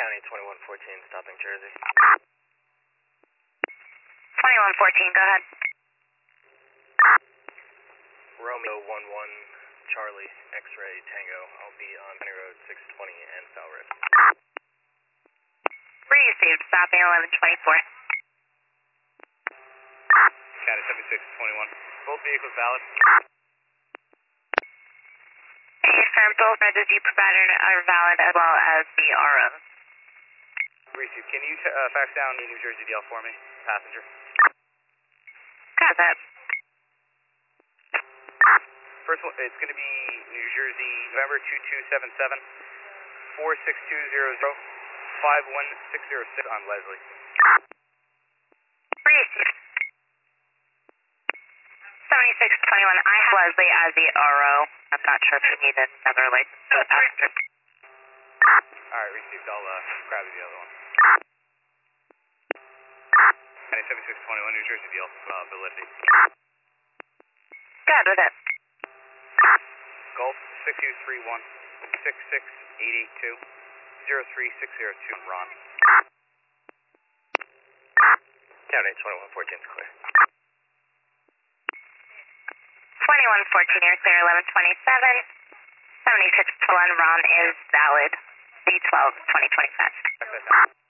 County 2114, stopping Jersey. 2114, go ahead. Romeo 11, Charlie, X-ray, Tango. I'll be on County Road 620 and Foul Rift. Received, stopping 1124. County 7621. Both vehicles valid. Confirm both messages you provided are valid as well as the RO. Received. Can you fax down the New Jersey deal for me, passenger? Got that. First one, it's going to be New Jersey, November 2277, 46200, 51606 on Leslie. Received. 7621, I have Leslie as the RO. I'm not sure if you need another license for the passenger. Alright, received. I'll grab the other one. County 7621, New Jersey deal, validity. Good with it. Gulf 6231 66882 03602, Ron. County 2114 is clear. 2114, you're clear, 1127. 7621, Ron is valid. C12, 2025.